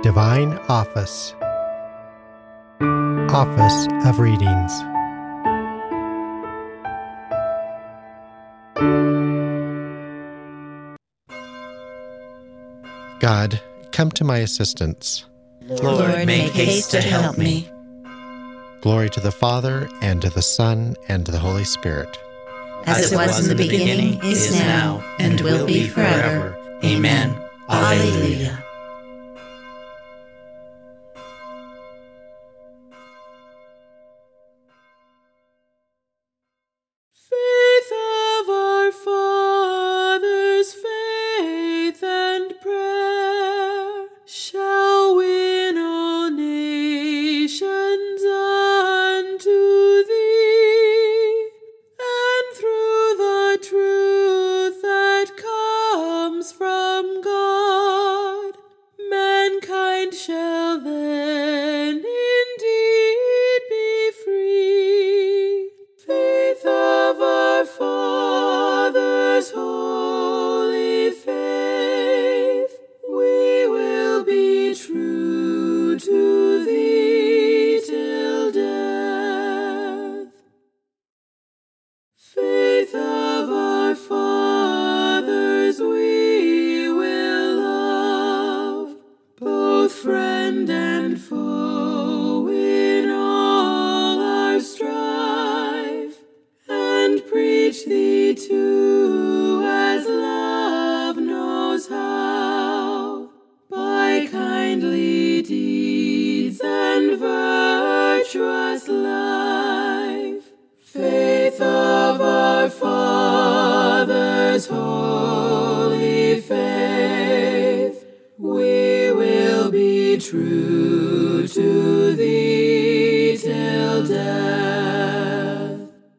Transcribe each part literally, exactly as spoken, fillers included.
Divine Office. Office of Readings. God, come to my assistance. Lord, make haste to help me. Glory to the Father, and to the Son, and to the Holy Spirit. As it was in the beginning, is now, and will be forever. Amen. Alleluia. Faith of our fathers, faith and prayer, shall win all nations unto thee, and through the truth that comes from God, mankind shall then indeed be free. Faith of our fathers, holy faith, we will be true to thee till death. Faith of our fathers, we will love, both friend and foe in all our strife, and preach thee too as love knows how, by kindly deeds and virtuous life. Faith of our fathers, holy faith, we will be true to thee till death.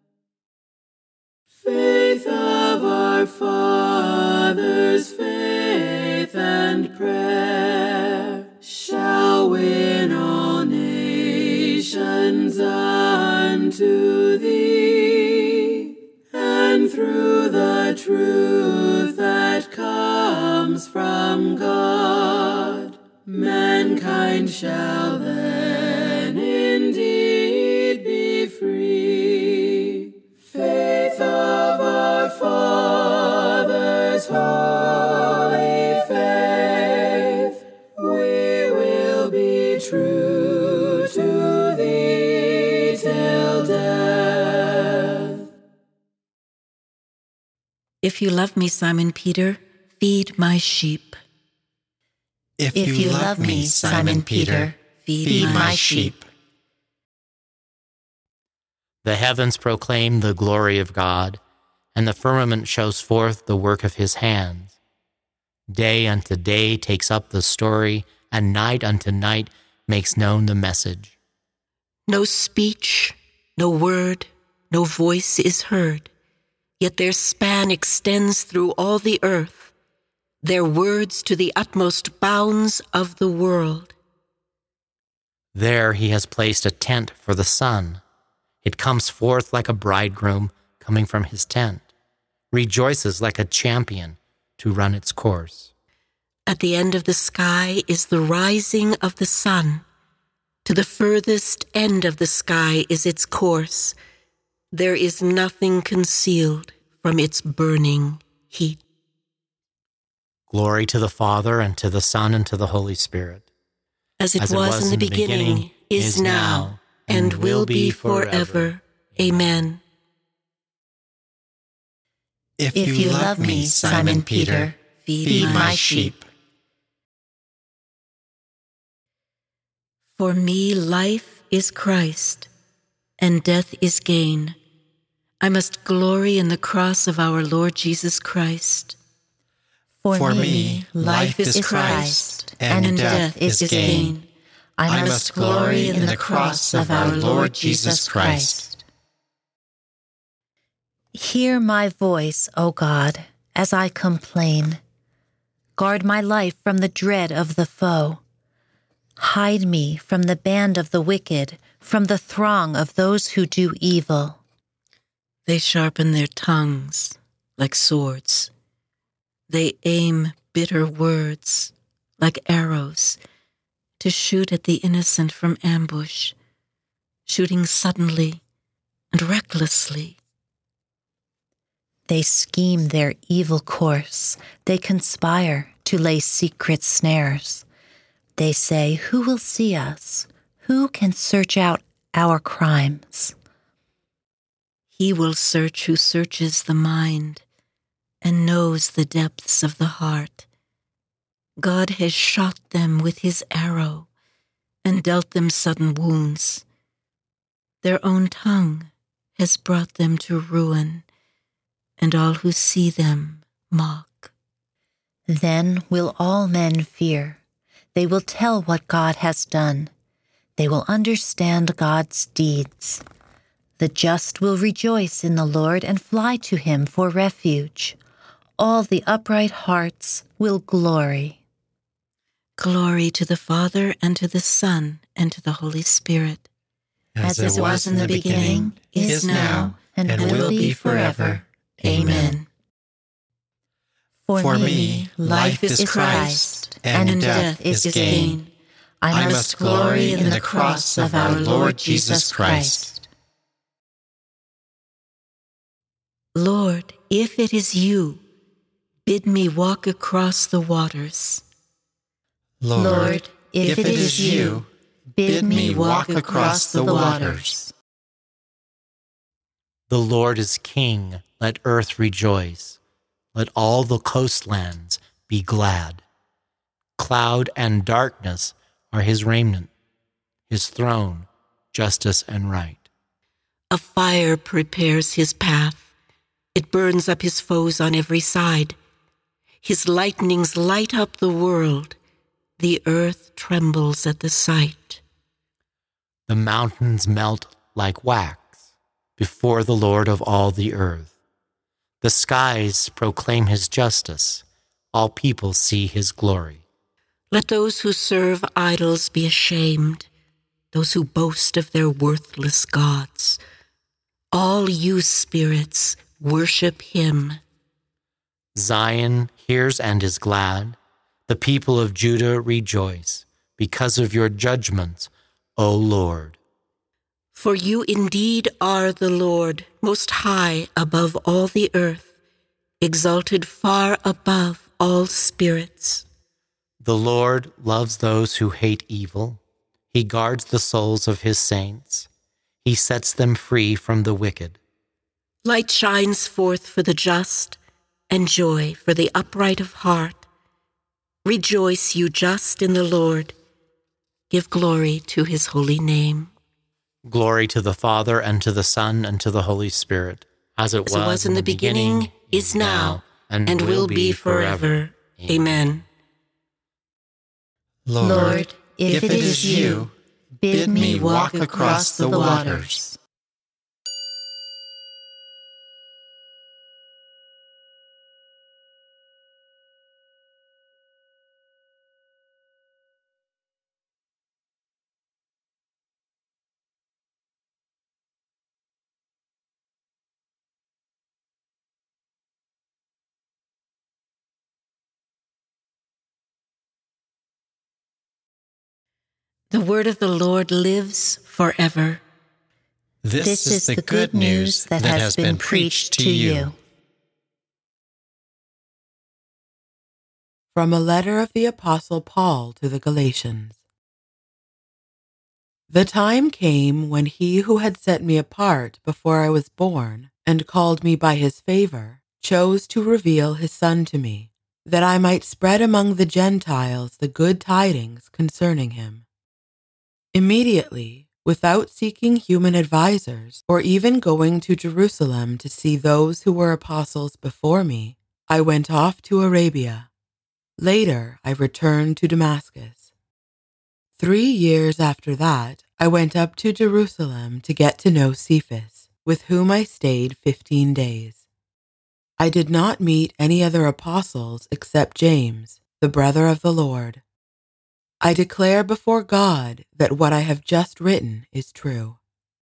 Faith of our fathers, faith and prayer, shall win all nations unto thee, and through the truth that comes from God, mankind shall then indeed be free. Faith of our fathers, holy faith, we will be true to thee till death. If you love me, Simon Peter, feed my sheep. If, If you love me, Simon Peter, feed my sheep. The heavens proclaim the glory of God, and the firmament shows forth the work of his hands. Day unto day takes up the story, and night unto night makes known the message. No speech, no word, no voice is heard, yet their span extends through all the earth, their words to the utmost bounds of the world. There he has placed a tent for the sun. It comes forth like a bridegroom coming from his tent, rejoices like a champion to run its course. At the end of the sky is the rising of the sun. To the furthest end of the sky is its course. There is nothing concealed from its burning heat. Glory to the Father, and to the Son, and to the Holy Spirit. As it, As was, it was in the beginning, beginning is now, and will be forever. Amen. If you, if you love me, Simon Peter, feed, feed my sheep. For me, life is Christ, and death is gain. I must glory in the cross of our Lord Jesus Christ. For, For me, life is Christ, and, and death, death is gain. I must glory in the cross of our Lord Jesus Christ. Hear my voice, O God, as I complain. Guard my life from the dread of the foe. Hide me from the band of the wicked, from the throng of those who do evil. They sharpen their tongues like swords. They aim bitter words like arrows. to shoot at the innocent from ambush, shooting suddenly and recklessly. They scheme their evil course. They conspire to lay secret snares. They say, "Who will see us? Who can search out our crimes?" He will search who searches the mind and knows the depths of the heart. God has shot them with his arrow and dealt them sudden wounds. Their own tongue has brought them to ruin, and all who see them mock. Then will all men fear. They will tell what God has done. They will understand God's deeds. The just will rejoice in the Lord and fly to him for refuge. All the upright hearts will glory. Glory to the Father, and to the Son, and to the Holy Spirit. As, As it was in the beginning, is now, and, and will be forever. Amen. For, For me, me, life is Christ, and death is gain. I must glory in the cross of our Lord Jesus Christ. Lord, if it is you, bid me walk across the waters. Lord, if it is you, bid me walk across the waters. The Lord is King, let earth rejoice. Let all the coastlands be glad. Cloud and darkness are his raiment, his throne, justice and right. A fire prepares his path. It burns up his foes on every side. His lightnings light up the world. The earth trembles at the sight. The mountains melt like wax before the Lord of all the earth. The skies proclaim his justice. All people see his glory. Let those who serve idols be ashamed, those who boast of their worthless gods. All you spirits, worship him. Zion hears and is glad. The people of Judah rejoice because of your judgments, O Lord. For you indeed are the Lord, most high above all the earth, exalted far above all spirits. The Lord loves those who hate evil. He guards the souls of his saints. He sets them free from the wicked. Light shines forth for the just, and joy for the upright of heart. Rejoice, you just, in the Lord. Give glory to his holy name. Glory to the Father, and to the Son, and to the Holy Spirit, as it, As was, it was in the beginning, beginning is now, and, and will be forever. Amen. Lord, Lord, if it is you, bid me walk across the waters. The word of the Lord lives forever. This, this is, is the good news that, that has been preached to you. From a letter of the Apostle Paul to the Galatians. The time came when he who had set me apart before I was born and called me by his favor chose to reveal his Son to me, that I might spread among the Gentiles the good tidings concerning him. Immediately, without seeking human advisers or even going to Jerusalem to see those who were apostles before me, I went off to Arabia. Later, I returned to Damascus. Three years after that, I went up to Jerusalem to get to know Cephas, with whom I stayed fifteen days. I did not meet any other apostles except James, the brother of the Lord. I declare before God that what I have just written is true.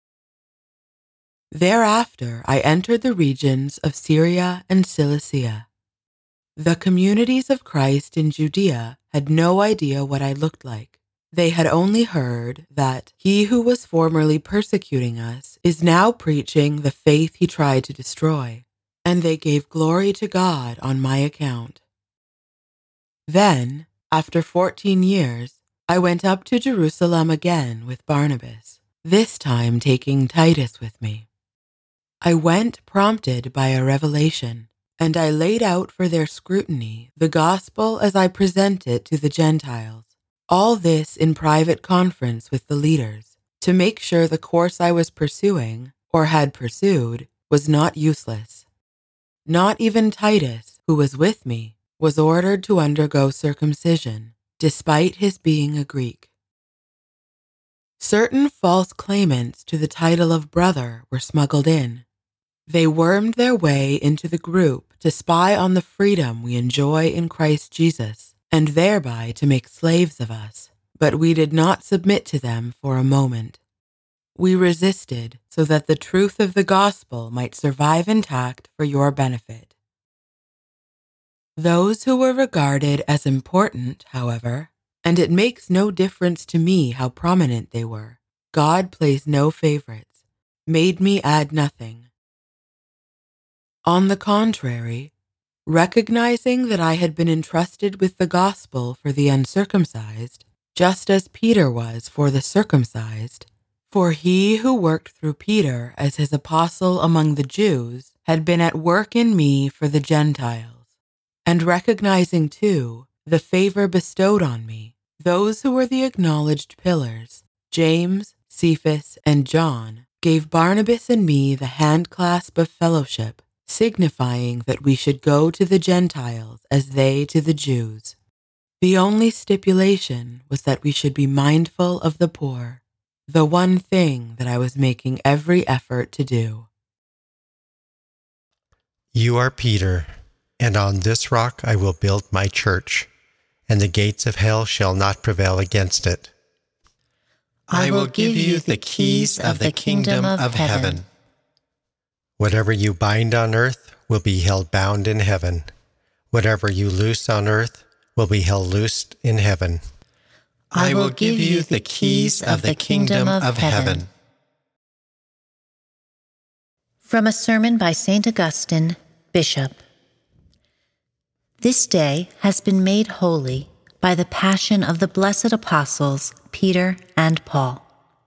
Thereafter, I entered the regions of Syria and Cilicia. The communities of Christ in Judea had no idea what I looked like, They had only heard that he who was formerly persecuting us is now preaching the faith he tried to destroy, and they gave glory to God on my account. Then, after fourteen years, I went up to Jerusalem again with Barnabas, this time taking Titus with me. I went prompted by a revelation, and I laid out for their scrutiny the gospel as I present it to the Gentiles. All this in private conference with the leaders, to make sure the course I was pursuing, or had pursued, was not useless. Not even Titus, who was with me, was ordered to undergo circumcision, despite his being a Greek. Certain false claimants to the title of brother were smuggled in. They wormed their way into the group to spy on the freedom we enjoy in Christ Jesus, and thereby to make slaves of us, but we did not submit to them for a moment. We resisted so that the truth of the gospel might survive intact for your benefit. Those who were regarded as important, however, and it makes no difference to me how prominent they were, God plays no favorites, made me add nothing. On the contrary, recognizing that I had been entrusted with the gospel for the uncircumcised, just as Peter was for the circumcised, for he who worked through Peter as his apostle among the Jews had been at work in me for the Gentiles, and recognizing, too, the favor bestowed on me, those who were the acknowledged pillars, James, Cephas, and John, gave Barnabas and me the handclasp of fellowship, signifying that we should go to the Gentiles as they to the Jews. The only stipulation was that we should be mindful of the poor, the one thing that I was making every effort to do. You are Peter, and on this rock I will build my church, and the gates of hell shall not prevail against it. I will give you the keys of the kingdom of heaven. Whatever you bind on earth will be held bound in heaven. Whatever you loose on earth will be held loosed in heaven. I will give you the keys of the kingdom of heaven. From a sermon by Saint Augustine, Bishop. This day has been made holy by the passion of the blessed apostles Peter and Paul.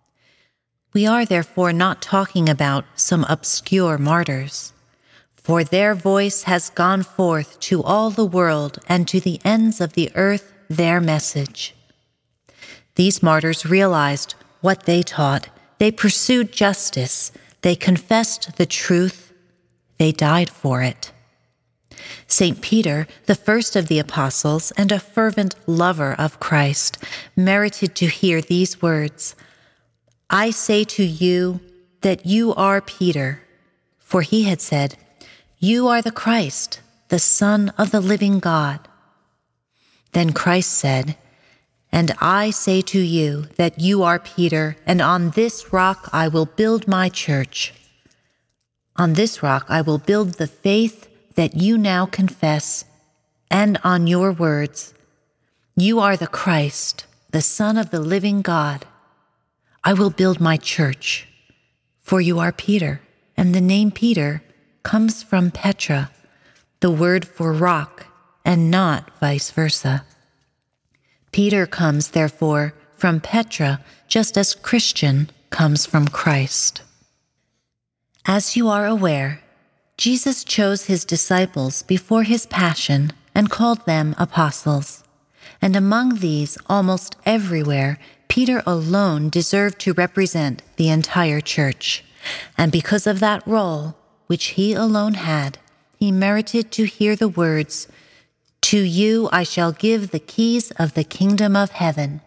We are therefore not talking about some obscure martyrs, for their voice has gone forth to all the world and to the ends of the earth their message. These martyrs realized what they taught. They pursued justice. They confessed the truth. They died for it. Saint Peter, the first of the apostles and a fervent lover of Christ, merited to hear these words, I say to you that you are Peter, for he had said, you are the Christ, the Son of the living God. Then Christ said, and I say to you that you are Peter, and on this rock I will build my church. On this rock I will build the faith that you now confess, and on your words, you are the Christ, the Son of the living God. I will build my church, for you are Peter, and the name Peter comes from Petra, the word for rock, and not vice versa. Peter comes, therefore, from Petra, just as Christian comes from Christ. As you are aware, Jesus chose his disciples before his passion and called them apostles. And among these, almost everywhere, Peter alone deserved to represent the entire church. And because of that role, which he alone had, he merited to hear the words, to you I shall give the keys of the kingdom of heaven.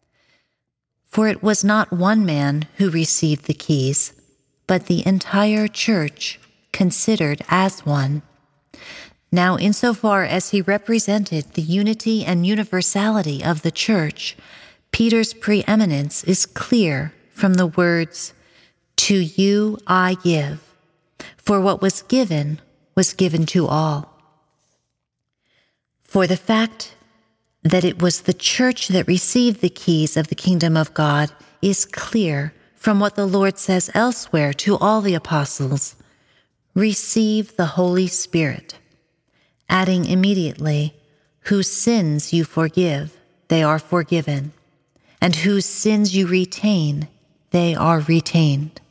For it was not one man who received the keys, but the entire church considered as one. Now, insofar as he represented the unity and universality of the church, Peter's preeminence is clear from the words, to you I give, for what was given was given to all. For the fact That it was the church that received the keys of the kingdom of God is clear from what the Lord says elsewhere to all the apostles, "Receive the Holy Spirit," adding immediately, "Whose sins you forgive, they are forgiven, and whose sins you retain, they are retained."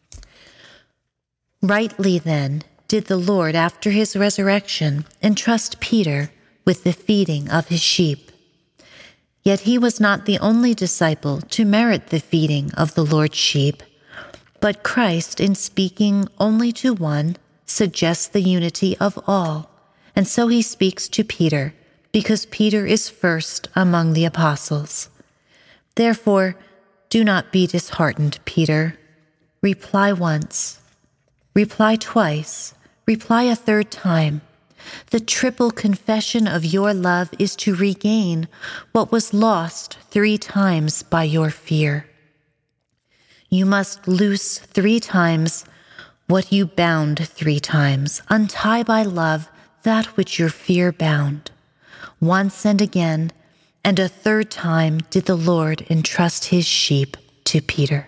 Rightly then did the Lord, after his resurrection, entrust Peter with the feeding of his sheep. Yet he was not the only disciple to merit the feeding of the Lord's sheep, but Christ, in speaking only to one, suggests the unity of all, and so he speaks to Peter, because Peter is first among the apostles. Therefore, do not be disheartened, Peter. Reply once, reply twice, reply a third time. The triple confession of your love is to regain what was lost three times by your fear. You must loose three times what you bound three times, untie by love that which your fear bound. Once and again, and a third time did the Lord entrust his sheep to Peter.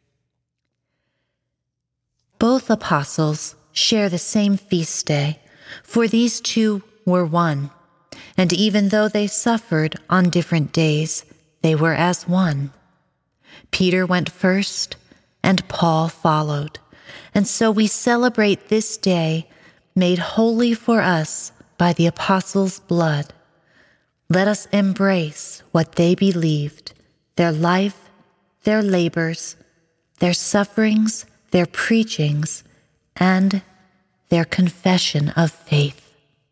Both apostles share the same feast day, for these two were one, and even though they suffered on different days, they were as one. Peter went first, and Paul followed, and so we celebrate this day made holy for us by the apostles' blood. Let us embrace what they believed, their life, their labors, their sufferings, their preachings, and their confession of faith.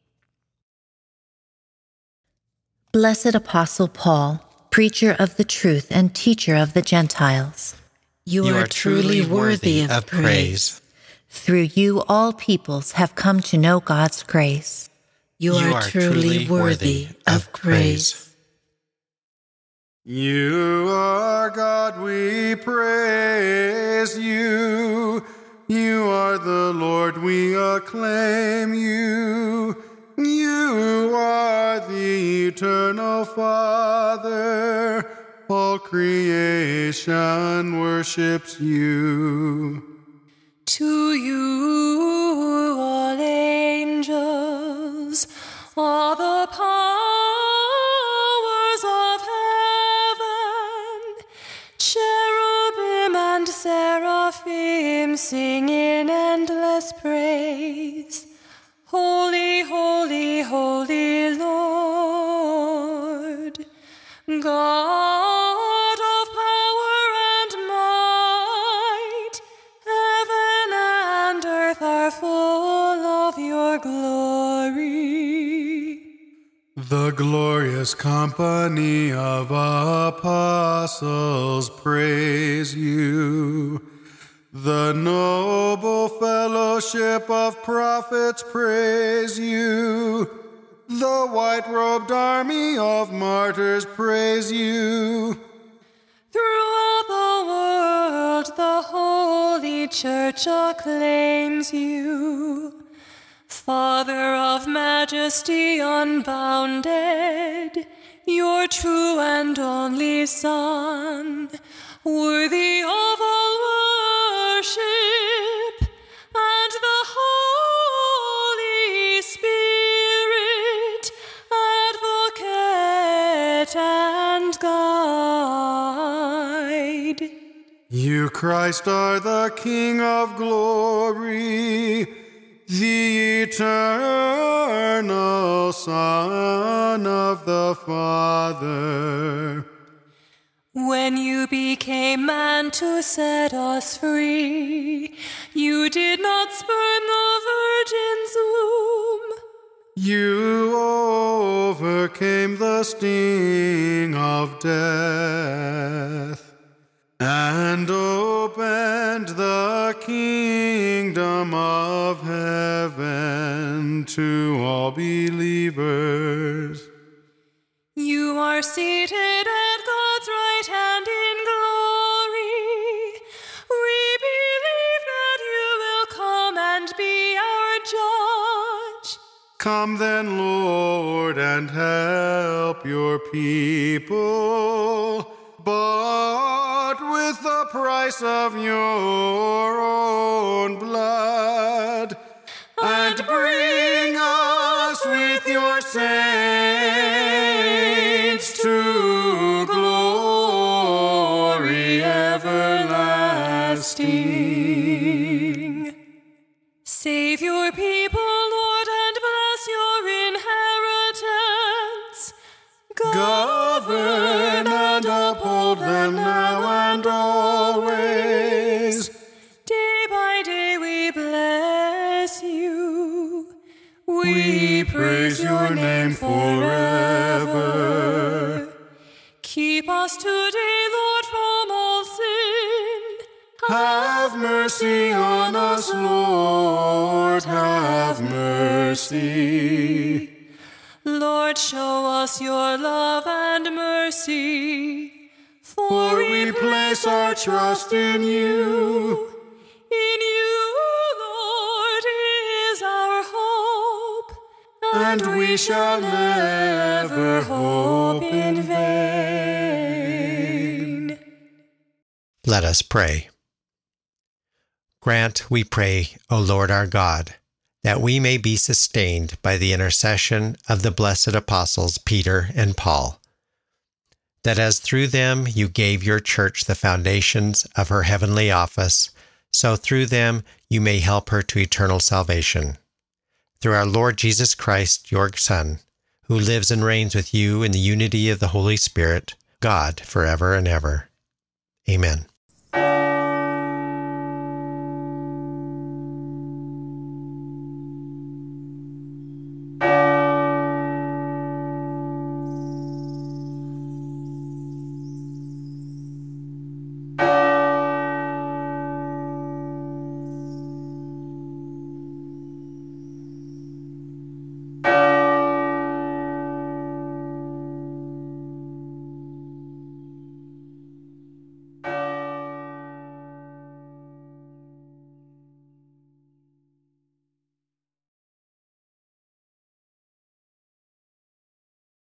Blessed Apostle Paul, preacher of the truth and teacher of the Gentiles, you, you are, are truly worthy of praise. Through you all peoples have come to know God's grace. You, you are, are truly worthy of praise. You are God, we praise you. You are the Lord, we acclaim you. You are the eternal Father. All creation worships you. To you, all angels, all the powers of heaven, cherubim and seraphim sing in endless praise. Holy, holy, holy Lord, God of power and might, heaven and earth are full of your glory. The glorious company of apostles praise you. The noble fellowship of prophets praise you. The white-robed army of martyrs praise you. Throughout the world, the Holy Church acclaims you. Father of majesty unbounded, your true and only Son, worthy of all worship, and the Holy Spirit, advocate and guide. You, Christ, are the King of glory, the eternal Son of the Father. When you became man to set us free, you did not spurn the virgin's womb. You overcame the sting of death and opened the kingdom of heaven to all believers. You are seated at God's right hand in glory. We believe that you will come and be our judge. Come then, Lord, and help your people, bought with the price of your own blood, and bring us with your saints to glory everlasting. Save your people, Lord, and bless your inheritance. Govern and uphold them now and always. Day by day we bless you. We praise your name forever. Keep us today, Lord, from all sin. Have mercy on us, Lord, have mercy. Lord, show us your love and mercy, for we place our trust in you. In you, Lord, is our hope, and we shall never hope in vain. Let us pray. Grant, we pray, O Lord our God, that we may be sustained by the intercession of the blessed apostles Peter and Paul, that as through them you gave your church the foundations of her heavenly office, so through them you may help her to eternal salvation. Through our Lord Jesus Christ, your Son, who lives and reigns with you in the unity of the Holy Spirit, God, forever and ever. Amen.